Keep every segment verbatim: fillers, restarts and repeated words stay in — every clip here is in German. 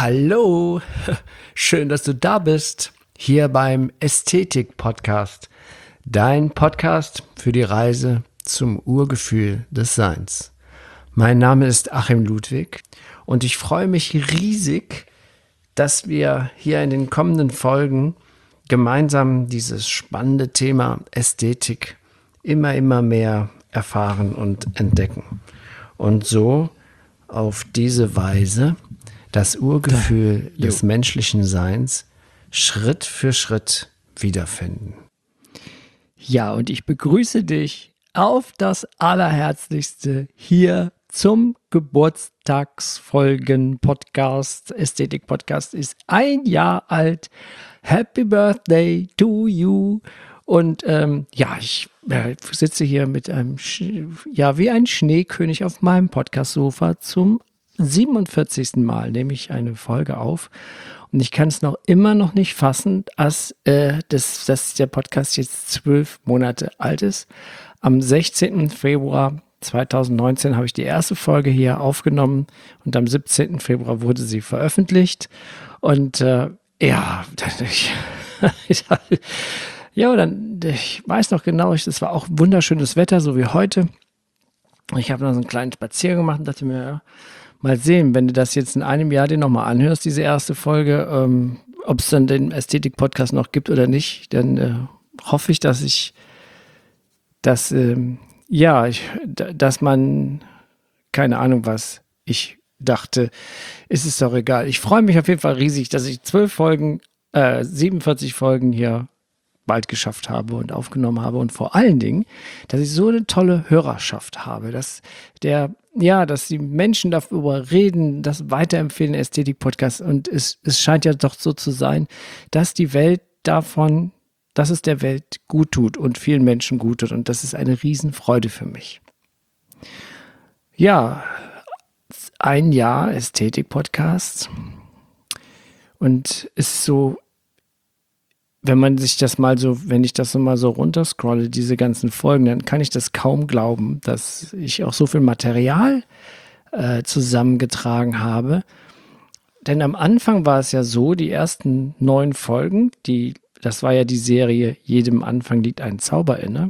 Hallo, schön, dass du da bist, hier beim Ästhetik-Podcast, dein Podcast für die Reise zum Urgefühl des Seins. Mein Name ist Achim Ludwig und ich freue mich riesig, dass wir hier in den kommenden Folgen gemeinsam dieses spannende Thema Ästhetik immer, immer mehr erfahren und entdecken. Und so auf diese Weise das Urgefühl da, des menschlichen Seins Schritt für Schritt wiederfinden. Ja, und ich begrüße dich auf das Allerherzlichste hier zum Geburtstagsfolgen-Podcast. Ästhetik-Podcast ist ein Jahr alt. Happy Birthday to you. Und ähm, ja, ich äh, sitze hier mit einem, Sch- ja, wie ein Schneekönig auf meinem Podcast-Sofa zum siebenundvierzigsten Mal nehme ich eine Folge auf. Und ich kann es noch immer noch nicht fassen, dass, äh, das, dass der Podcast jetzt zwölf Monate alt ist. Am sechzehnten Februar zweitausendneunzehn habe ich die erste Folge hier aufgenommen und am siebzehnten Februar wurde sie veröffentlicht. Und äh, ja, ich, ich Ja, dann, ich weiß noch genau, es war auch wunderschönes Wetter, so wie heute. Ich habe noch so einen kleinen Spaziergang gemacht und dachte mir, ja, mal sehen, wenn du das jetzt in einem Jahr dir nochmal anhörst, diese erste Folge, ähm, ob es dann den Ästhetik-Podcast noch gibt oder nicht, dann äh, hoffe ich, dass ich, dass, ähm, ja, ich, d- dass man, keine Ahnung was, ich dachte, ist es doch egal. Ich freue mich auf jeden Fall riesig, dass ich zwölf Folgen, äh, siebenundvierzig Folgen hier bald geschafft habe und aufgenommen habe und vor allen Dingen, dass ich so eine tolle Hörerschaft habe, dass der, ja, dass die Menschen darüber reden, das weiterempfehlen, Ästhetik-Podcast und es, es scheint ja doch so zu sein, dass die Welt davon, dass es der Welt gut tut und vielen Menschen gut tut und das ist eine Riesenfreude für mich. Ja, ein Jahr Ästhetik-Podcast und ist so, wenn man sich das mal so, wenn ich das so mal so runterscrolle, diese ganzen Folgen, dann kann ich das kaum glauben, dass ich auch so viel Material äh, zusammengetragen habe. Denn am Anfang war es ja so, die ersten neun Folgen, die, das war ja die Serie Jedem Anfang liegt ein Zauber inne.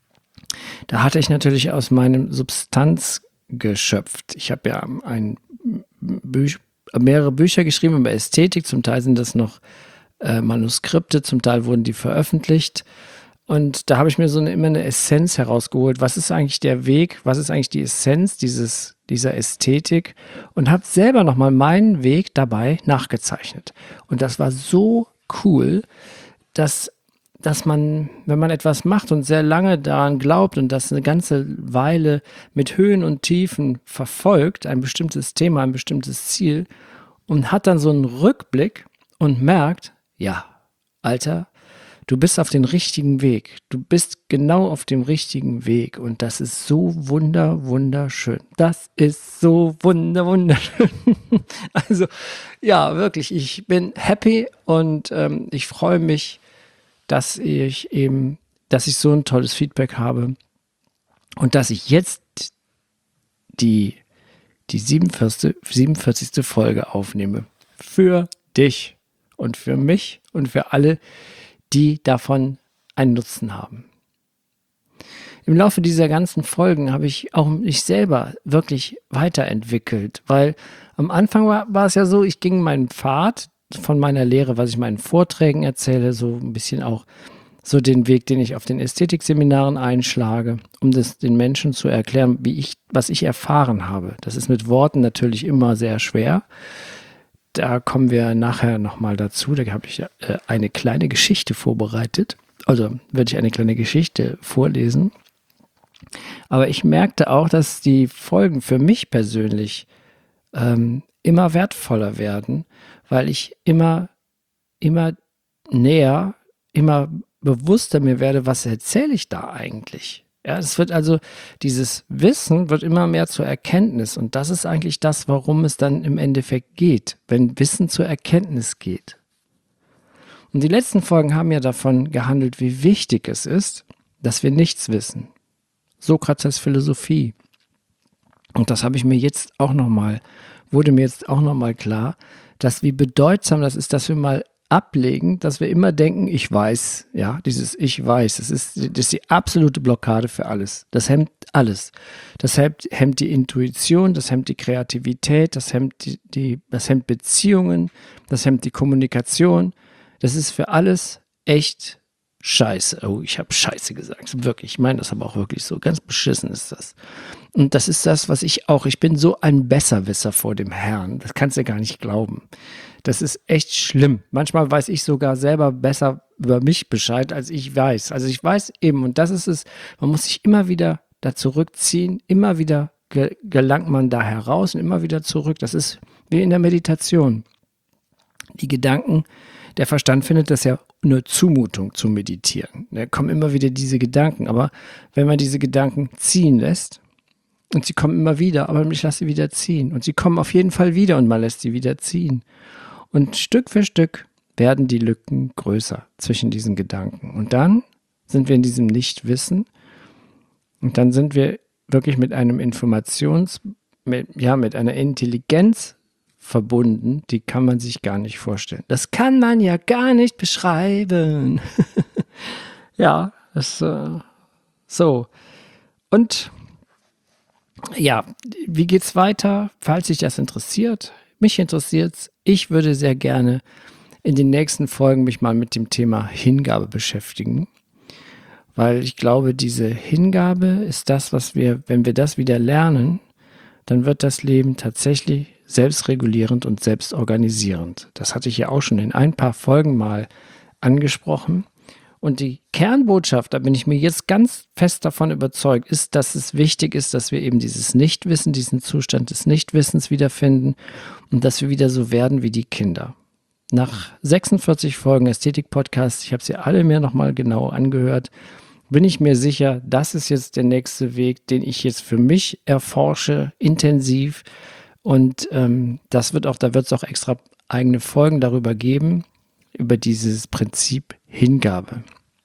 Da hatte ich natürlich aus meinem Substanz geschöpft. Ich habe ja ein Büch, mehrere Bücher geschrieben über Ästhetik, zum Teil sind das noch Äh, Manuskripte, zum Teil wurden die veröffentlicht und da habe ich mir so eine, immer eine Essenz herausgeholt. Was ist eigentlich der Weg, was ist eigentlich die Essenz dieses, dieser Ästhetik und habe selber nochmal meinen Weg dabei nachgezeichnet. Und das war so cool, dass, dass man, wenn man etwas macht und sehr lange daran glaubt und das eine ganze Weile mit Höhen und Tiefen verfolgt, ein bestimmtes Thema, ein bestimmtes Ziel und hat dann so einen Rückblick und merkt, ja, Alter, du bist auf dem richtigen Weg. Du bist genau auf dem richtigen Weg. Und das ist so wunder, wunderschön. Das ist so wunder, wunderschön. Also, ja, wirklich, ich bin happy und ähm, ich freue mich, dass ich eben, dass ich so ein tolles Feedback habe und dass ich jetzt die, die siebenundvierzigste siebenundvierzigste Folge aufnehme. Für dich. Und für mich und für alle, die davon einen Nutzen haben. Im Laufe dieser ganzen Folgen habe ich auch mich selber wirklich weiterentwickelt, weil am Anfang war, war es ja so, ich ging meinen Pfad von meiner Lehre, was ich meinen Vorträgen erzähle, so ein bisschen auch so den Weg, den ich auf den Ästhetikseminaren einschlage, um das den Menschen zu erklären, wie ich, was ich erfahren habe. Das ist mit Worten natürlich immer sehr schwer. Da kommen wir nachher nochmal dazu. Da habe ich äh, eine kleine Geschichte vorbereitet. Also werde ich eine kleine Geschichte vorlesen. Aber ich merkte auch, dass die Folgen für mich persönlich ähm, immer wertvoller werden, weil ich immer, immer näher, immer bewusster mir werde, was erzähle ich da eigentlich? Ja, es wird also, dieses Wissen wird immer mehr zur Erkenntnis und das ist eigentlich das, warum es dann im Endeffekt geht, wenn Wissen zur Erkenntnis geht. Und die letzten Folgen haben ja davon gehandelt, wie wichtig es ist, dass wir nichts wissen. Sokrates Philosophie. Und das habe ich mir jetzt auch nochmal wurde mir jetzt auch nochmal klar, dass wie bedeutsam das ist, dass wir mal ablegen, dass wir immer denken, ich weiß, ja, dieses Ich weiß, das ist, das ist die absolute Blockade für alles. Das hemmt alles. Das hemmt, hemmt die Intuition, das hemmt die Kreativität, das hemmt die, die, das hemmt Beziehungen, das hemmt die Kommunikation. Das ist für alles echt Scheiße. Oh, ich habe Scheiße gesagt. Wirklich, ich meine das aber auch wirklich so. Ganz beschissen ist das. Und das ist das, was ich auch, ich bin so ein Besserwisser vor dem Herrn. Das kannst du gar nicht glauben. Das ist echt schlimm. Manchmal weiß ich sogar selber besser über mich Bescheid, als ich weiß. Also ich weiß eben, und das ist es, man muss sich immer wieder da zurückziehen, immer wieder ge- gelangt man da heraus und immer wieder zurück. Das ist wie in der Meditation. Die Gedanken, der Verstand findet das ja eine Zumutung zu meditieren. Da kommen immer wieder diese Gedanken, aber wenn man diese Gedanken ziehen lässt, und sie kommen immer wieder, aber ich lasse sie wieder ziehen. Und sie kommen auf jeden Fall wieder und man lässt sie wieder ziehen. Und Stück für Stück werden die Lücken größer zwischen diesen Gedanken. Und dann sind wir in diesem Nichtwissen und dann sind wir wirklich mit einem Informations-, mit, ja, mit einer Intelligenz verbunden, die kann man sich gar nicht vorstellen. Das kann man ja gar nicht beschreiben. Ja, das äh, so. Und ja, wie geht's weiter? Falls dich das interessiert, mich interessiert's. Ich würde sehr gerne in den nächsten Folgen mich mal mit dem Thema Hingabe beschäftigen, weil ich glaube, diese Hingabe ist das, was wir, wenn wir das wieder lernen, dann wird das Leben tatsächlich selbstregulierend und selbstorganisierend. Das hatte ich ja auch schon in ein paar Folgen mal angesprochen. Und die Kernbotschaft, da bin ich mir jetzt ganz fest davon überzeugt, ist, dass es wichtig ist, dass wir eben dieses Nichtwissen, diesen Zustand des Nichtwissens wiederfinden und dass wir wieder so werden wie die Kinder. Nach sechsundvierzig Folgen Ästhetik-Podcast, ich habe sie alle mir nochmal genau angehört, bin ich mir sicher, das ist jetzt der nächste Weg, den ich jetzt für mich erforsche, intensiv. Und ähm, das wird auch, da wird es auch extra eigene Folgen darüber geben, über dieses Prinzip Hingabe.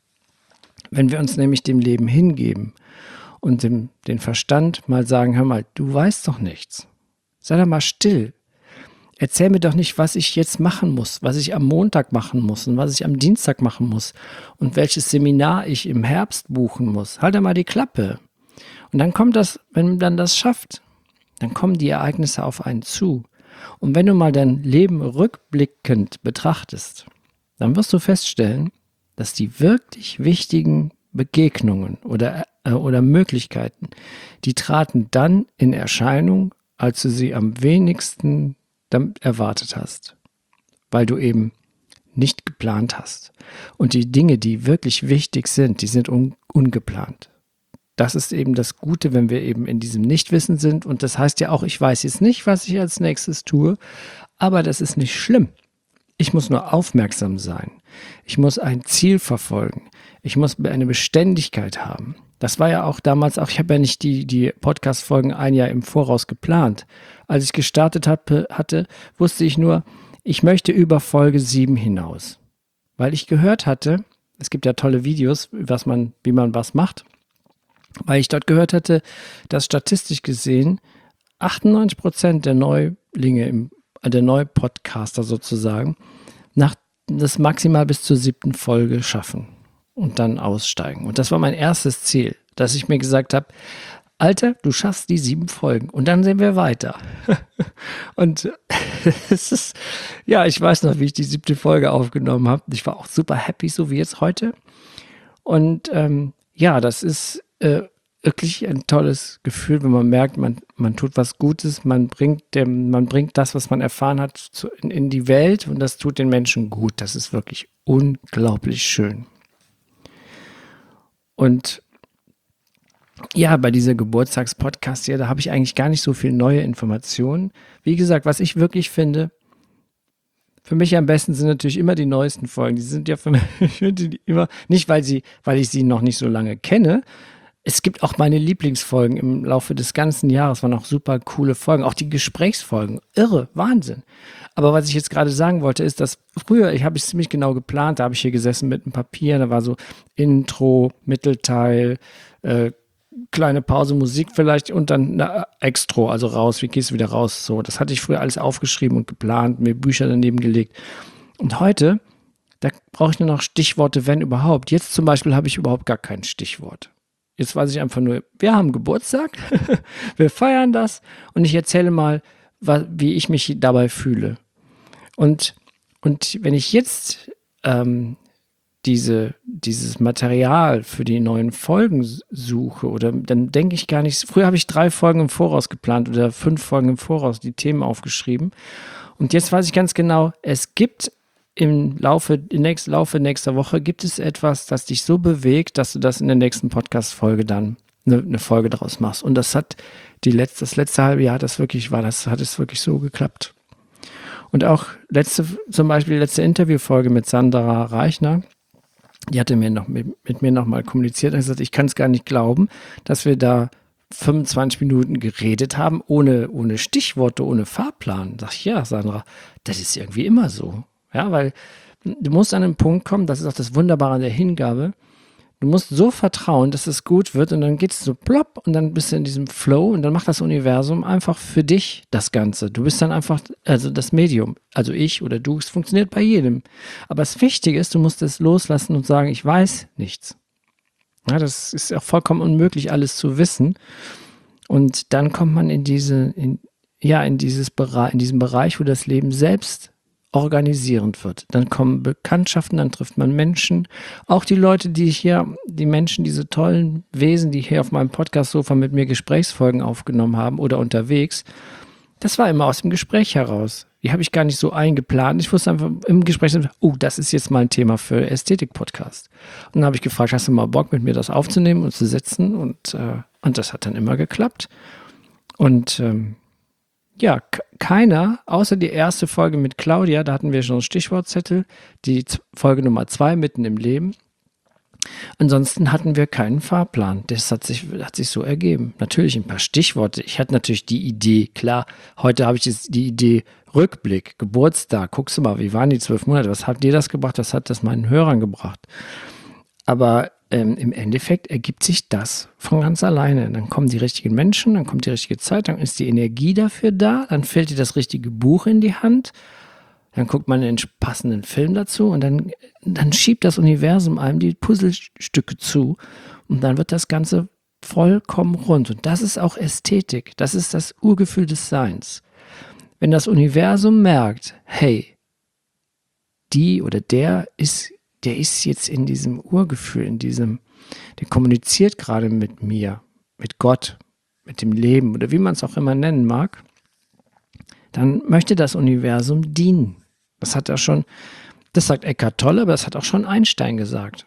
Wenn wir uns nämlich dem Leben hingeben und dem, den Verstand mal sagen, hör mal, du weißt doch nichts. Sei doch mal still. Erzähl mir doch nicht, was ich jetzt machen muss, was ich am Montag machen muss und was ich am Dienstag machen muss und welches Seminar ich im Herbst buchen muss. Halt doch mal die Klappe. Und dann kommt das, wenn man dann das schafft, dann kommen die Ereignisse auf einen zu. Und wenn du mal dein Leben rückblickend betrachtest, dann wirst du feststellen, dass die wirklich wichtigen Begegnungen oder, äh, oder Möglichkeiten, die traten dann in Erscheinung, als du sie am wenigsten erwartet hast, weil du eben nicht geplant hast. Und die Dinge, die wirklich wichtig sind, die sind un- ungeplant. Das ist eben das Gute, wenn wir eben in diesem Nichtwissen sind. Und das heißt ja auch, ich weiß jetzt nicht, was ich als nächstes tue, aber das ist nicht schlimm. Ich muss nur aufmerksam sein. Ich muss ein Ziel verfolgen. Ich muss eine Beständigkeit haben. Das war ja auch damals, auch ich habe ja nicht die, die Podcast-Folgen ein Jahr im Voraus geplant. Als ich gestartet hatte, hatte, wusste ich nur, ich möchte über Folge sieben hinaus. Weil ich gehört hatte, es gibt ja tolle Videos, was man, wie man was macht, weil ich dort gehört hatte, dass statistisch gesehen achtundneunzig Prozent der Neulinge, im, der Neupodcaster sozusagen, nach, das maximal bis zur siebten Folge schaffen und dann aussteigen. Und das war mein erstes Ziel, dass ich mir gesagt habe, Alter, du schaffst die sieben Folgen und dann sehen wir weiter. Und es ist, ja, ich weiß noch, wie ich die siebte Folge aufgenommen habe. Ich war auch super happy, so wie jetzt heute. Und ähm, ja, das ist äh, wirklich ein tolles Gefühl, wenn man merkt, man, man tut was Gutes, man bringt, dem, man bringt das, was man erfahren hat, zu, in, in die Welt und das tut den Menschen gut. Das ist wirklich unglaublich schön. Und ja, bei dieser Geburtstagspodcast hier, da habe ich eigentlich gar nicht so viel neue Informationen. Wie gesagt, was ich wirklich finde, für mich am besten sind natürlich immer die neuesten Folgen. Die sind ja für mich immer, nicht weil sie, weil ich sie noch nicht so lange kenne. Es gibt auch meine Lieblingsfolgen im Laufe des ganzen Jahres, waren auch super coole Folgen, auch die Gesprächsfolgen. Irre, Wahnsinn. Aber was ich jetzt gerade sagen wollte, ist, dass früher, ich habe es ziemlich genau geplant, da habe ich hier gesessen mit einem Papier, da war so Intro, Mittelteil, äh, kleine Pause, Musik vielleicht und dann eine Extro, also raus, wie gehst du wieder raus? So, das hatte ich früher alles aufgeschrieben und geplant, mir Bücher daneben gelegt. Und heute, da brauche ich nur noch Stichworte, wenn überhaupt. Jetzt zum Beispiel habe ich überhaupt gar kein Stichwort. Jetzt weiß ich einfach nur, wir haben Geburtstag, wir feiern das und ich erzähle mal, wie ich mich dabei fühle. Und, und wenn ich jetzt ähm, diese, dieses Material für die neuen Folgen suche, oder dann denke ich gar nicht, früher habe ich drei Folgen im Voraus geplant oder fünf Folgen im Voraus die Themen aufgeschrieben. Und jetzt weiß ich ganz genau, es gibt im Laufe, im nächsten Laufe nächster Woche gibt es etwas, das dich so bewegt, dass du das in der nächsten Podcast-Folge dann eine, eine Folge draus machst. Und das hat die letzte, das letzte halbe Jahr, das wirklich war, das hat es wirklich so geklappt. Und auch letzte, zum Beispiel die letzte Interviewfolge mit Sandra Reichner, die hatte mir noch mit, mit mir nochmal kommuniziert und gesagt, ich kann es gar nicht glauben, dass wir da fünfundzwanzig Minuten geredet haben, ohne, ohne Stichworte, ohne Fahrplan. Sag ich, ja, Sandra, das ist irgendwie immer so. Ja, weil du musst an einen Punkt kommen, das ist auch das Wunderbare an der Hingabe, du musst so vertrauen, dass es gut wird und dann geht es so plopp und dann bist du in diesem Flow und dann macht das Universum einfach für dich das Ganze. Du bist dann einfach, also das Medium, also ich oder du, es funktioniert bei jedem. Aber das Wichtige ist, du musst es loslassen und sagen, ich weiß nichts. Ja, das ist auch vollkommen unmöglich, alles zu wissen. Und dann kommt man in diese, in, ja, in dieses Bereich, in diesem Bereich, wo das Leben selbst organisierend wird. Dann kommen Bekanntschaften, dann trifft man Menschen, auch die Leute, die hier, die Menschen, diese tollen Wesen, die hier auf meinem Podcast-Sofa mit mir Gesprächsfolgen aufgenommen haben oder unterwegs, das war immer aus dem Gespräch heraus. Die habe ich gar nicht so eingeplant. Ich wusste einfach im Gespräch, oh, das ist jetzt mal ein Thema für Ästhetik-Podcast. Und dann habe ich gefragt, hast du mal Bock, mit mir das aufzunehmen und zu setzen? Und, äh, und das hat dann immer geklappt. Und ähm, ja, k- keiner, außer die erste Folge mit Claudia, da hatten wir schon einen Stichwortzettel, die Z- Folge Nummer zwei, mitten im Leben. Ansonsten hatten wir keinen Fahrplan. Das hat sich, hat sich so ergeben. Natürlich ein paar Stichworte. Ich hatte natürlich die Idee, klar, heute habe ich jetzt die Idee, Rückblick, Geburtstag, guckst du mal, wie waren die zwölf Monate, was hat dir das gebracht, was hat das meinen Hörern gebracht? Aber ähm, im Endeffekt ergibt sich das von ganz alleine. Dann kommen die richtigen Menschen, dann kommt die richtige Zeit, dann ist die Energie dafür da, dann fällt dir das richtige Buch in die Hand, dann guckt man einen passenden Film dazu und dann, dann schiebt das Universum einem die Puzzlestücke zu und dann wird das Ganze vollkommen rund. Und das ist auch Ästhetik, das ist das Urgefühl des Seins. Wenn das Universum merkt, hey, die oder der ist der ist jetzt in diesem Urgefühl, in diesem, der kommuniziert gerade mit mir, mit Gott, mit dem Leben oder wie man es auch immer nennen mag, dann möchte das Universum dienen. Das hat er schon, das sagt Eckhart Tolle, aber das hat auch schon Einstein gesagt.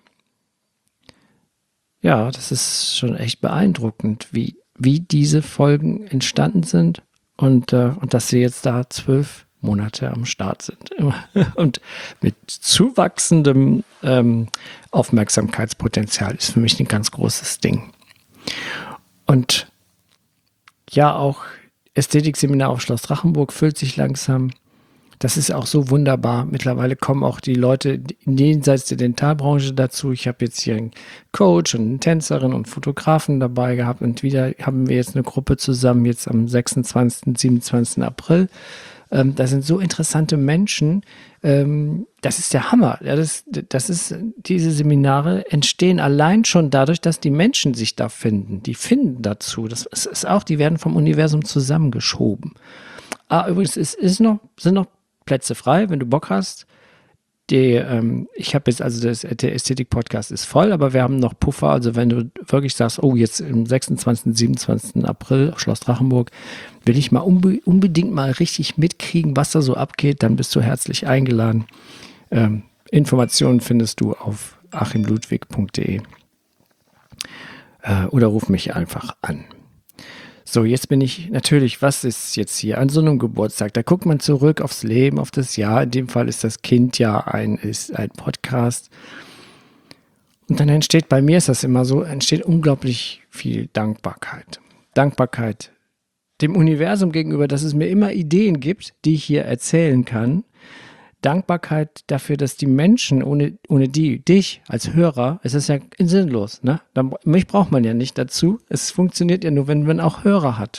Ja, das ist schon echt beeindruckend, wie, wie diese Folgen entstanden sind und, äh, und dass sie jetzt da zwölf Monate am Start sind und mit zuwachsendem ähm, Aufmerksamkeitspotenzial ist für mich ein ganz großes Ding. Und ja, auch Ästhetikseminar auf Schloss Drachenburg füllt sich langsam. Das ist auch so wunderbar. Mittlerweile kommen auch die Leute jenseits der Dentalbranche dazu. Ich habe jetzt hier einen Coach und eine Tänzerin und Fotografen dabei gehabt und wieder haben wir jetzt eine Gruppe zusammen, jetzt am sechsundzwanzigsten, siebenundzwanzigsten April. Ähm, das sind so interessante Menschen. Ähm, das ist der Hammer. Ja, das, das ist, diese Seminare entstehen allein schon dadurch, dass die Menschen sich da finden. Die finden dazu. Das ist, ist auch, die werden vom Universum zusammengeschoben. Ah, übrigens, es ist noch, sind noch Plätze frei, wenn du Bock hast. Die, ähm, ich habe jetzt, also das, der Ästhetik-Podcast ist voll, aber wir haben noch Puffer. Also wenn du wirklich sagst, oh, jetzt im sechsundzwanzigsten, siebenundzwanzigsten April, Schloss Drachenburg, will ich mal unbe- unbedingt mal richtig mitkriegen, was da so abgeht, dann bist du herzlich eingeladen. Ähm, Informationen findest du auf achim ludwig punkt de äh, oder ruf mich einfach an. So, jetzt bin ich natürlich, was ist jetzt hier an so einem Geburtstag? Da guckt man zurück aufs Leben, auf das Jahr. In dem Fall ist das Kind ja ein, ist ein Podcast. Und dann entsteht, bei mir ist das immer so, entsteht unglaublich viel Dankbarkeit. Dankbarkeit dem Universum gegenüber, dass es mir immer Ideen gibt, die ich hier erzählen kann. Dankbarkeit dafür, dass die Menschen, ohne, ohne die, dich als Hörer, es ist ja sinnlos, ne? Dann, mich braucht man ja nicht dazu. Es funktioniert ja nur, wenn man auch Hörer hat.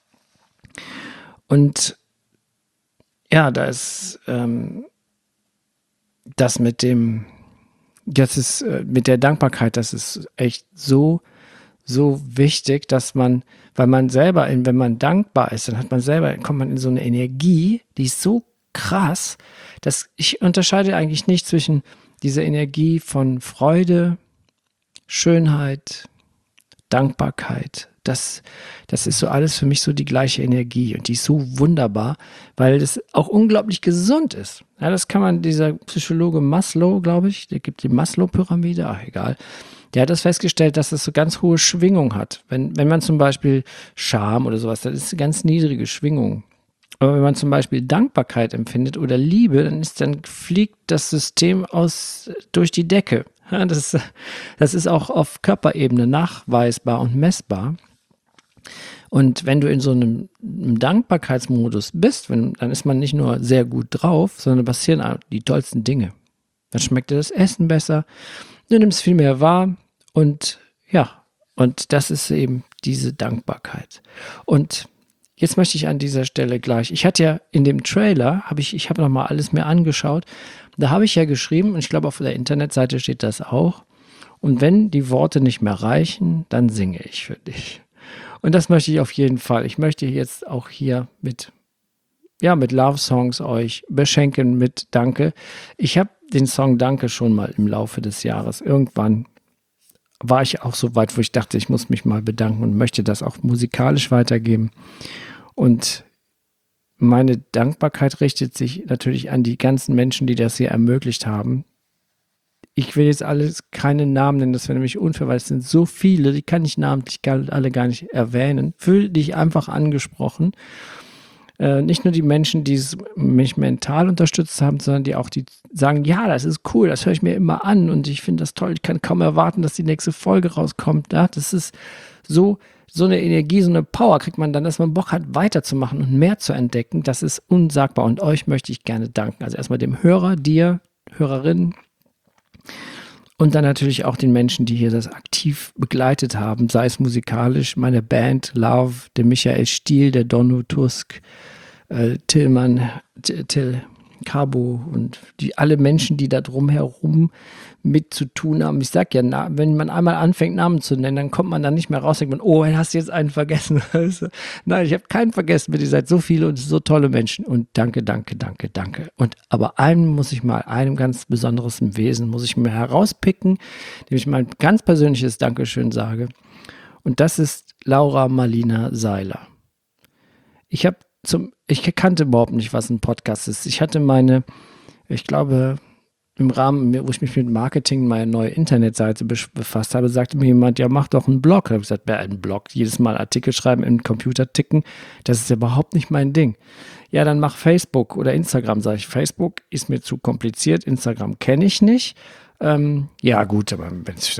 Und ja, da ist ähm, das mit dem, das ist äh, mit der Dankbarkeit, das ist echt so, so wichtig, dass man, weil man selber, in, wenn man dankbar ist, dann hat man selber, kommt man in so eine Energie, die ist so krass, dass ich unterscheide eigentlich nicht zwischen dieser Energie von Freude, Schönheit, Dankbarkeit. Das, das ist so alles für mich so die gleiche Energie und die ist so wunderbar, weil das auch unglaublich gesund ist. Ja, das kann man, dieser Psychologe Maslow, glaube ich, der gibt die Maslow-Pyramide, ach egal, der hat das festgestellt, dass das so ganz hohe Schwingung hat. Wenn, wenn man zum Beispiel Scham oder sowas, das ist eine ganz niedrige Schwingung. Aber wenn man zum Beispiel Dankbarkeit empfindet oder Liebe, dann, ist, dann fliegt das System aus, durch die Decke. Ja, das, das ist auch auf Körperebene nachweisbar und messbar. Und wenn du in so einem, einem Dankbarkeitsmodus bist, wenn, dann ist man nicht nur sehr gut drauf, sondern passieren die tollsten Dinge. Dann schmeckt dir das Essen besser, du nimmst viel mehr wahr und ja, und das ist eben diese Dankbarkeit. Und jetzt möchte ich an dieser Stelle gleich, ich hatte ja in dem Trailer, habe ich, ich habe nochmal alles mir angeschaut, da habe ich ja geschrieben, und ich glaube auf der Internetseite steht das auch, und wenn die Worte nicht mehr reichen, dann singe ich für dich. Und das möchte ich auf jeden Fall. Ich möchte jetzt auch hier mit, ja, mit Love-Songs euch beschenken mit Danke. Ich habe den Song Danke schon mal im Laufe des Jahres. Irgendwann war ich auch so weit, wo ich dachte, ich muss mich mal bedanken und möchte das auch musikalisch weitergeben. Und meine Dankbarkeit richtet sich natürlich an die ganzen Menschen, die das hier ermöglicht haben. Ich will jetzt alles keine Namen nennen, das wäre nämlich unfair, weil es sind so viele, die kann ich namentlich alle gar nicht erwähnen. Fühl dich einfach angesprochen. Äh, nicht nur die Menschen, die es mich mental unterstützt haben, sondern die auch die sagen, ja, das ist cool, das höre ich mir immer an und ich finde das toll, ich kann kaum erwarten, dass die nächste Folge rauskommt. Ja, das ist so, so eine Energie, so eine Power kriegt man dann, dass man Bock hat, weiterzumachen und mehr zu entdecken. Das ist unsagbar und euch möchte ich gerne danken. Also erstmal dem Hörer, dir, Hörerinnen, und dann natürlich auch den Menschen, die hier das aktiv begleitet haben, sei es musikalisch, meine Band Love, der Michael Stiel, der Donno Tusk, äh, Tillmann, T- Till Cabo und die alle Menschen, die da drumherum mit zu tun haben. Ich sag ja, na, wenn man einmal anfängt, Namen zu nennen, dann kommt man dann nicht mehr raus, denkt man, oh, hast du jetzt einen vergessen? Nein, ich habe keinen vergessen, ihr seid so viele und so tolle Menschen und danke, danke, danke, danke. Und aber einem muss ich mal, einem ganz besonderes Wesen muss ich mir herauspicken, dem ich mein ganz persönliches Dankeschön sage. Und das ist Laura Marlina Seiler. Ich habe zum, ich kannte überhaupt nicht, was ein Podcast ist. Ich hatte meine, ich glaube, im Rahmen, wo ich mich mit Marketing meine neue Internetseite befasst habe, sagte mir jemand, ja, mach doch einen Blog. Da habe ich gesagt, wer einen Blog? Jedes Mal Artikel schreiben, im Computer ticken, das ist überhaupt nicht mein Ding. Ja, dann mach Facebook oder Instagram, sage ich. Facebook ist mir zu kompliziert, Instagram kenne ich nicht. Ähm, ja, gut, aber wenn ich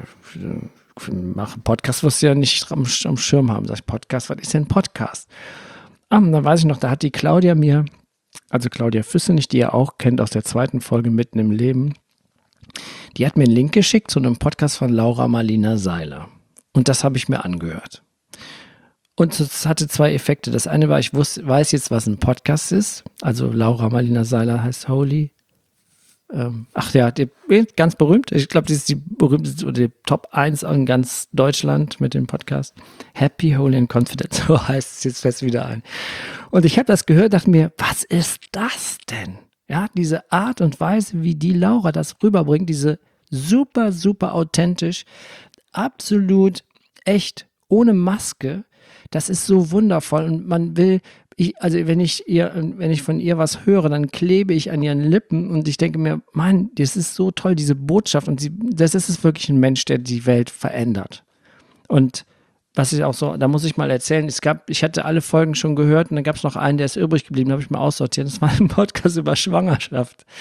mache einen Podcast, wirst du ja nicht am, am Schirm haben. Sag ich, Podcast, was ist denn Podcast? Ah, dann weiß ich noch, da hat die Claudia mir, also Claudia Füssenich, die ihr auch kennt aus der zweiten Folge Mitten im Leben, die hat mir einen Link geschickt zu einem Podcast von Laura Marlina Seiler. Und das habe ich mir angehört. Und es hatte zwei Effekte. Das eine war, ich wusste, weiß jetzt, was ein Podcast ist. Also Laura Marlina Seiler heißt Holy. Ähm, ach ja, die, ganz berühmt. Ich glaube, die ist die berühmteste oder die Top eins in ganz Deutschland mit dem Podcast. Happy, Holy and Confident, so heißt es jetzt fest wieder ein. Und ich habe das gehört, dachte mir, was ist das denn? Ja, diese Art und Weise, wie die Laura das rüberbringt, diese super, super authentisch, absolut echt, ohne Maske, das ist so wundervoll und man will, ich, also wenn ich ihr, wenn ich von ihr was höre, dann klebe ich an ihren Lippen und ich denke mir, Mann, das ist so toll, diese Botschaft und sie, das ist wirklich ein Mensch, der die Welt verändert. Und was ich auch so, da muss ich mal erzählen, es gab, ich hatte alle Folgen schon gehört und dann gab es noch einen, der ist übrig geblieben, da habe ich mal aussortiert, das war ein Podcast über Schwangerschaft.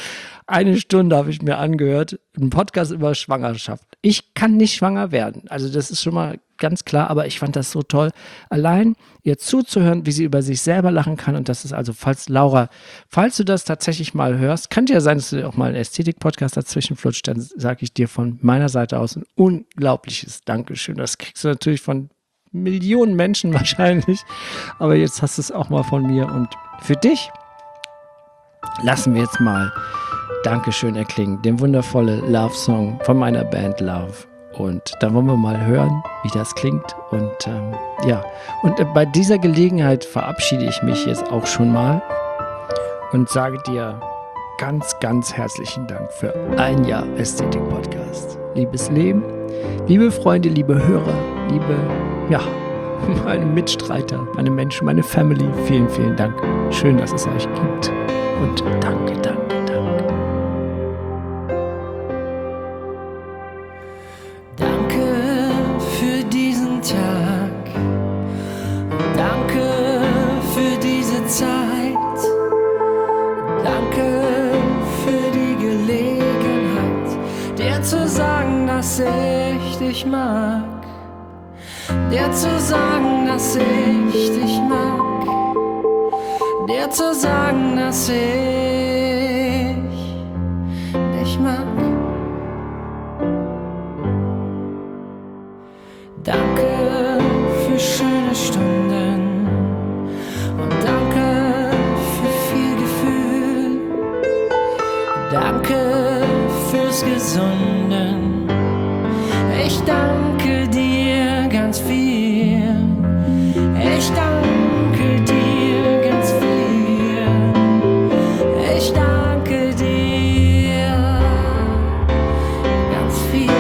eine Stunde habe ich mir angehört, ein Podcast über Schwangerschaft. Ich kann nicht schwanger werden, also das ist schon mal ganz klar, aber ich fand das so toll, allein ihr zuzuhören, wie sie über sich selber lachen kann und das ist also, falls Laura, falls du das tatsächlich mal hörst, könnte ja sein, dass du auch mal einen Ästhetik-Podcast dazwischen flutscht, dann sage ich dir von meiner Seite aus ein unglaubliches Dankeschön. Das kriegst du natürlich von Millionen Menschen wahrscheinlich, aber jetzt hast du es auch mal von mir und für dich lassen wir jetzt mal Dankeschön erklingen, den wundervolle Love-Song von meiner Band Love. Und dann wollen wir mal hören, wie das klingt. Und ähm, ja, und äh, bei dieser Gelegenheit verabschiede ich mich jetzt auch schon mal und sage dir ganz, ganz herzlichen Dank für ein Jahr Ästhetik-Podcast. Liebes Leben, liebe Freunde, liebe Hörer, liebe, ja, meine Mitstreiter, meine Menschen, meine Family, vielen, vielen Dank. Schön, dass es euch gibt. Und danke, danke, danke. Danke für diesen Tag. Danke für diese Zeit. Danke für die Gelegenheit, dir zu sagen, dass ich dich mag. Dir zu sagen, dass ich dich mag. Dir zu sagen, dass ich dich mag. Danke für schöne Stunden und danke für viel Gefühl. Danke fürs Gesunden. Ich danke dir ganz viel. Ich danke dir ganz viel. Ich danke dir ganz viel.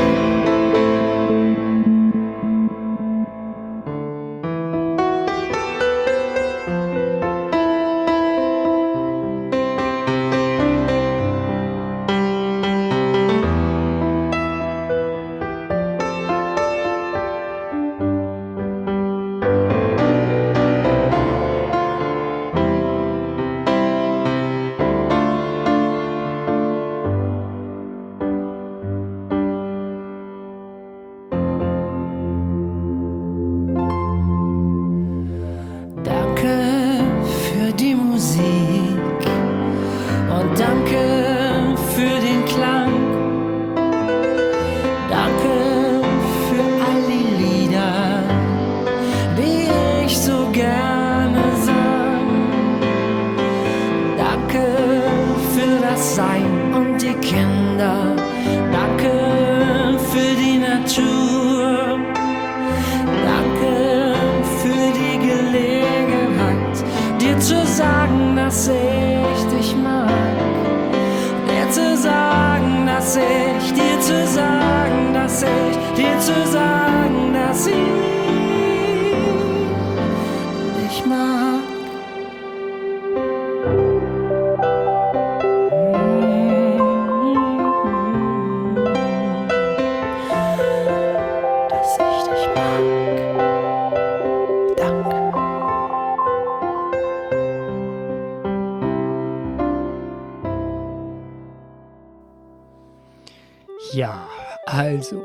Ja, also,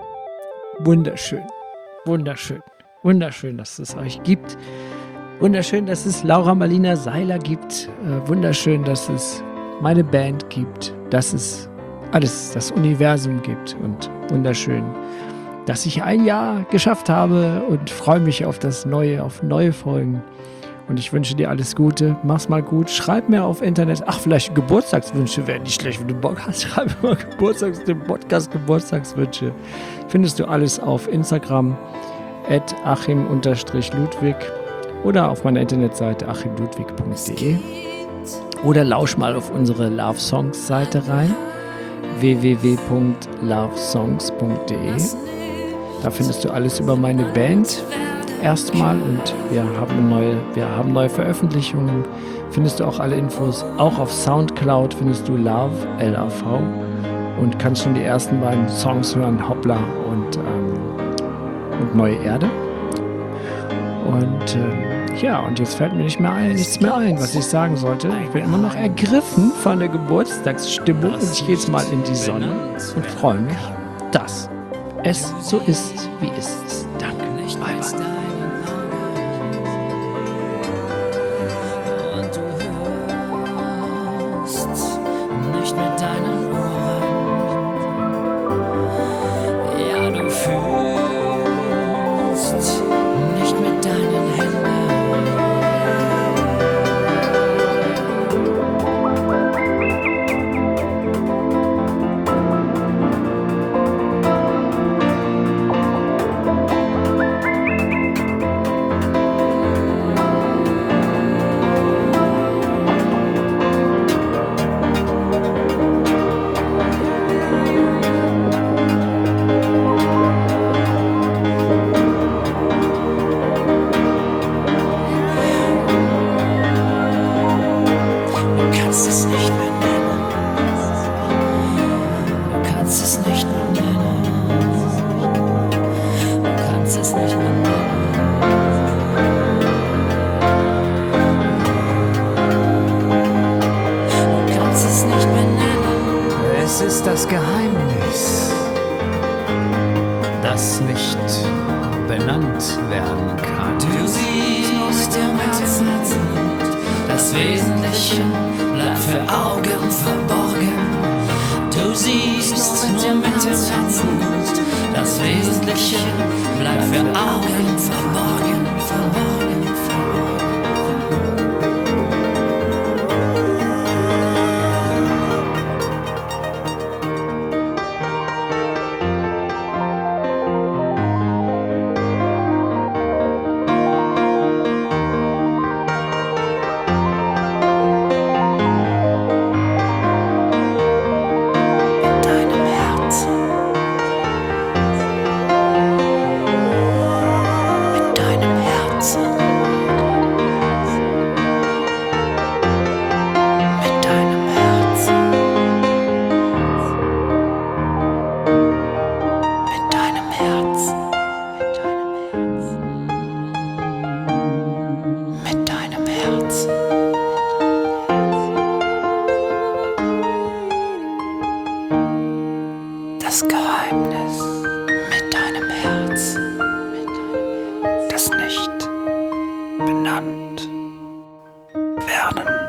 wunderschön, wunderschön, wunderschön, dass es euch gibt. Wunderschön, dass es Laura Marlina Seiler gibt. Äh, wunderschön, dass es meine Band gibt, dass es alles, das Universum gibt. Und wunderschön, dass ich ein Jahr geschafft habe und freue mich auf das Neue, auf neue Folgen. Und ich wünsche dir alles Gute. Mach's mal gut. Schreib mir auf Internet. Ach, vielleicht Geburtstagswünsche wären nicht schlecht, wenn du Bock hast. Schreib mir mal Geburtstags, den Podcast Geburtstagswünsche. Findest du alles auf Instagram at achim-ludwig oder auf meiner Internetseite achim ludwig punkt de. Oder lausch mal auf unsere Love Songs Seite rein. w w w punkt love songs punkt de. Da findest du alles über meine Band. Erstmal und wir haben neue, wir haben neue Veröffentlichungen. Findest du auch alle Infos. Auch auf Soundcloud findest du Love, L A V und kannst schon die ersten beiden Songs hören, Hoppla und, ähm, und Neue Erde. Und ähm, Ja, und jetzt fällt mir nicht mehr ein, nichts mehr ein, was ich sagen sollte. Ich bin immer noch ergriffen von der Geburtstagsstimmung und ich gehe jetzt mal in die Sonne und freue mich, dass es so ist, wie es ist. Danke. Bye, bye. Und du hörst nicht mit deinen Ohren. Ja, du fühlst nicht mit deinen Händen. Es ist das Geheimnis, das nicht benannt werden kann. Du siehst im Herzen, das Wesentliche bleibt für Augen verborgen. Du siehst nur mit dem Herzen, das Wesentliche bleibt für Augen verborgen, verborgen, verborgen. Das Geheimnis mit deinem Herz, das nicht benannt werden